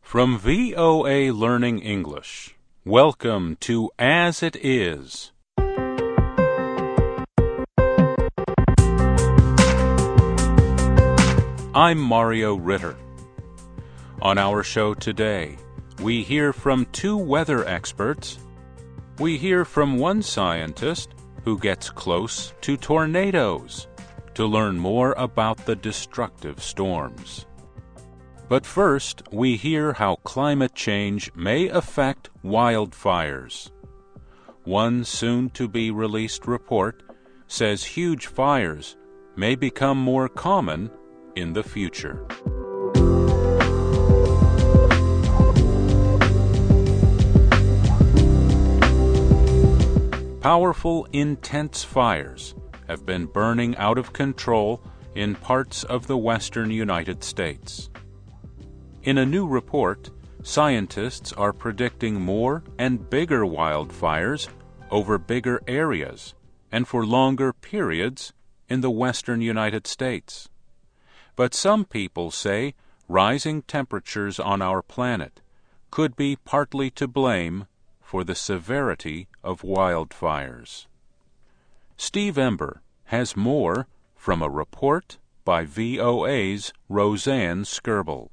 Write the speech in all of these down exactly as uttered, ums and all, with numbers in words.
From V O A Learning English, welcome to As It Is. I'm Mario Ritter. On our show today, we hear from two weather experts. We hear from one scientist who gets close to tornadoes to learn more about the destructive storms. But first, we hear how climate change may affect wildfires. One soon-to-be-released report says huge fires may become more common in the future. Powerful, intense fires have been burning out of control in parts of the western United States. In a new report, scientists are predicting more and bigger wildfires over bigger areas and for longer periods in the western United States. But some people say rising temperatures on our planet could be partly to blame for the severity of wildfires. Steve Ember has more from a report by V O A's Roseanne Skirble.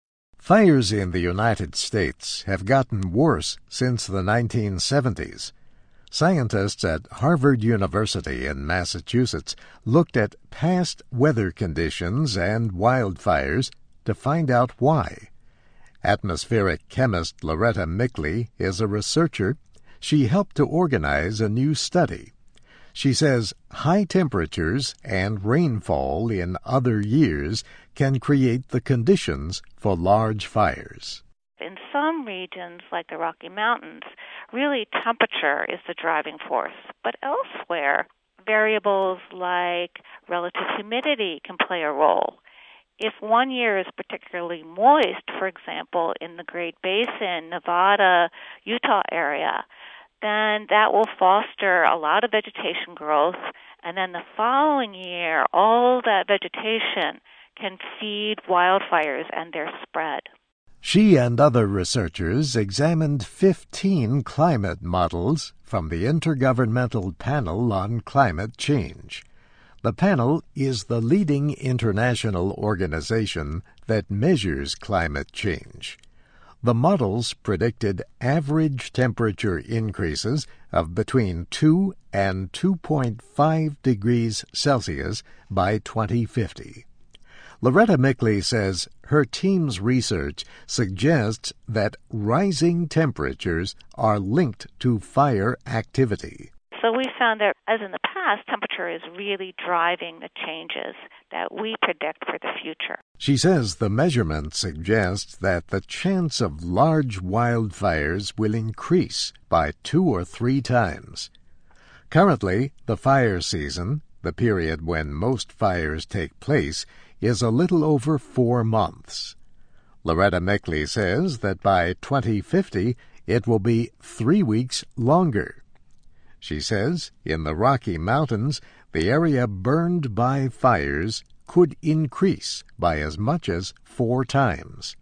Fires in the United States have gotten worse since the nineteen seventies. Scientists at Harvard University in Massachusetts looked at past weather conditions and wildfires to find out why. Atmospheric chemist Loretta Mickley is a researcher. She helped to organize a new study. She says high temperatures and rainfall in other years can create the conditions for large fires. In some regions, like the Rocky Mountains, really temperature is the driving force. But elsewhere, variables like relative humidity can play a role. If one year is particularly moist, for example, in the Great Basin, Nevada, Utah area, then that will foster a lot of vegetation growth, and then the following year, all that vegetation can feed wildfires and their spread. She and other researchers examined fifteen climate models from the Intergovernmental Panel on Climate Change. The panel is the leading international organization that measures climate change. The models predicted average temperature increases of between two and two point five degrees Celsius by twenty fifty. Loretta Mickley says her team's research suggests that rising temperatures are linked to fire activity. So we found that, as in the past, temperature is really driving the changes that we predict for the future. She says the measurement suggests that the chance of large wildfires will increase by two or three times. Currently, the fire season, the period when most fires take place, is a little over four months. Loretta Mickley says that by twenty fifty, it will be three weeks longer. She says in the Rocky Mountains, the area burned by fires could increase by as much as four times.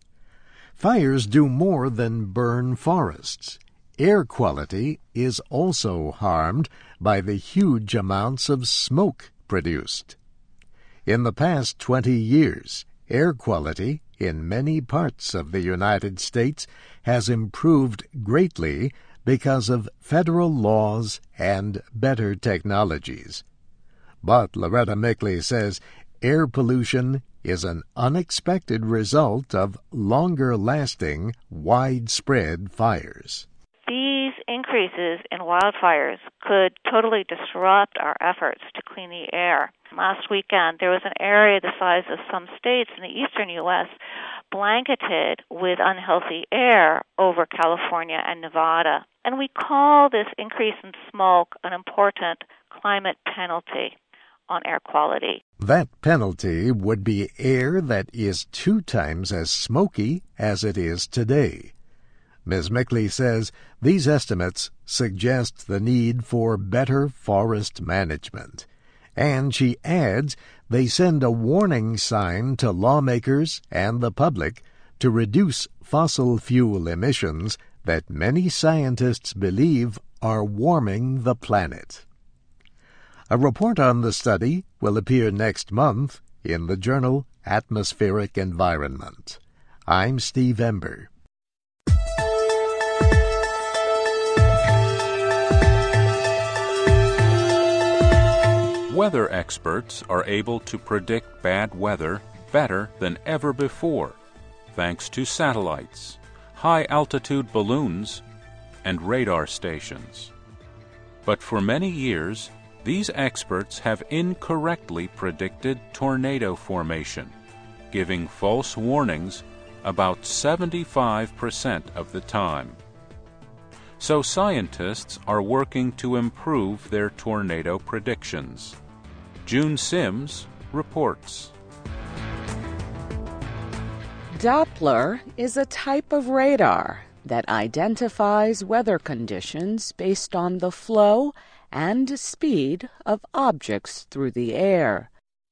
Fires do more than burn forests. Air quality is also harmed by the huge amounts of smoke produced. In the past twenty years, air quality in many parts of the United States has improved greatly because of federal laws and better technologies. But Loretta Mickley says air pollution is an unexpected result of longer-lasting, widespread fires. These increases in wildfires could totally disrupt our efforts to clean the air. Last weekend, there was an area the size of some states in the eastern U S blanketed with unhealthy air over California and Nevada. And we call this increase in smoke an important climate penalty on air quality. That penalty would be air that is two times as smoky as it is today. Miz Mickley says these estimates suggest the need for better forest management. And she adds they send a warning sign to lawmakers and the public to reduce fossil fuel emissions that many scientists believe are warming the planet. A report on the study will appear next month in the journal Atmospheric Environment. I'm Steve Ember. Weather experts are able to predict bad weather better than ever before, thanks to satellites, high-altitude balloons, and radar stations. But for many years, these experts have incorrectly predicted tornado formation, giving false warnings about seventy-five percent of the time. So scientists are working to improve their tornado predictions. June Sims reports. Doppler is a type of radar that identifies weather conditions based on the flow and speed of objects through the air.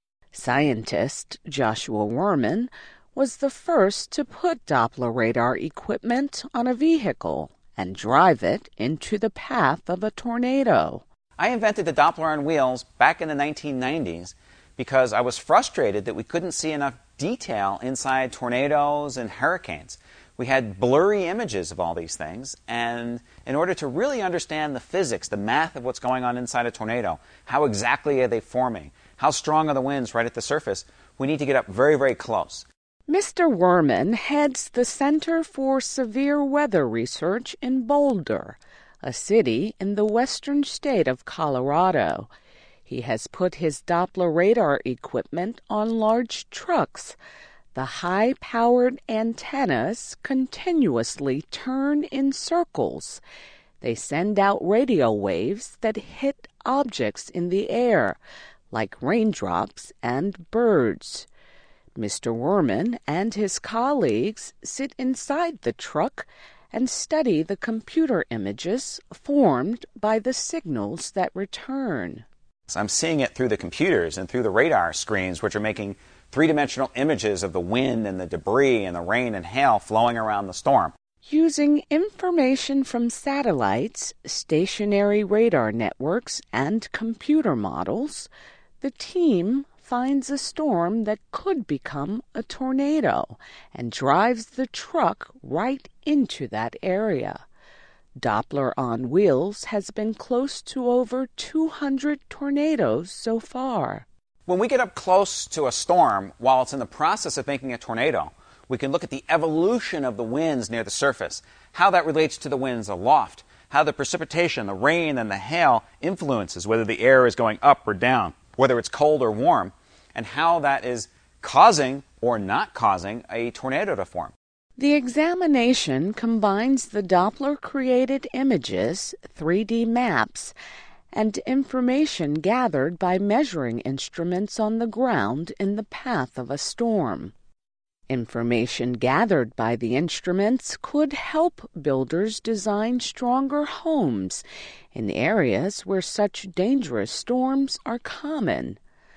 Scientist Joshua Werman was the first to put Doppler radar equipment on a vehicle and drive it into the path of a tornado. I invented the Doppler on wheels back in the nineteen nineties because I was frustrated that we couldn't see enough detail inside tornadoes and hurricanes. We had blurry images of all these things, and in order to really understand the physics, the math of what's going on inside a tornado, how exactly are they forming, how strong are the winds right at the surface, we need to get up very, very close. Mister Werman heads the Center for Severe Weather Research in Boulder, a city in the western state of Colorado. He has put his Doppler radar equipment on large trucks. The high-powered antennas continuously turn in circles. They send out radio waves that hit objects in the air, like raindrops and birds. Mister Werman and his colleagues sit inside the truck and study the computer images formed by the signals that return. So I'm seeing it through the computers and through the radar screens, which are making three-dimensional images of the wind and the debris and the rain and hail flowing around the storm. Using information from satellites, stationary radar networks, and computer models, the team finds a storm that could become a tornado and drives the truck right into that area. Doppler on Wheels has been close to over two hundred tornadoes so far. When we get up close to a storm while it's in the process of making a tornado, we can look at the evolution of the winds near the surface, how that relates to the winds aloft, how the precipitation, the rain, and the hail influences whether the air is going up or down, whether it's cold or warm, and how that is causing or not causing a tornado to form. The examination combines the Doppler-created images, three D maps, and information gathered by measuring instruments on the ground in the path of a storm. Information gathered by the instruments could help builders design stronger homes in areas where such dangerous storms are common.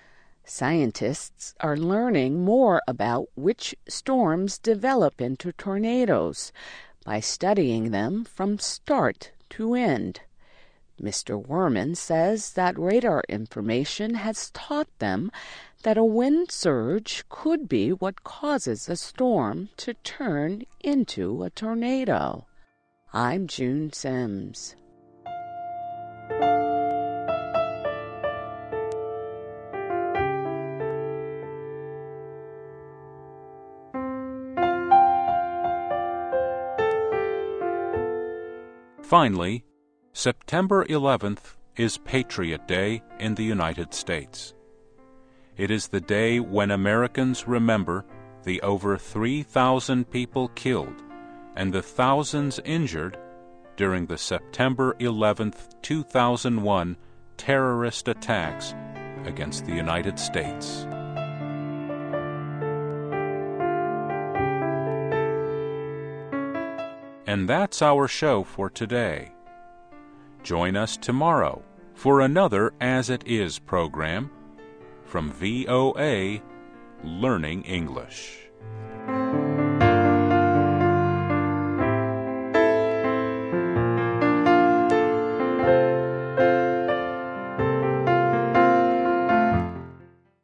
Scientists are learning more about which storms develop into tornadoes by studying them from start to end. Mister Werman says that radar information has taught them that a wind surge could be what causes a storm to turn into a tornado. I'm June Sims. Finally, September eleventh is Patriot Day in the United States. It is the day when Americans remember the over three thousand people killed and the thousands injured during the September eleventh, two thousand one terrorist attacks against the United States. And that's our show for today. Join us tomorrow for another As It Is program from V O A Learning English.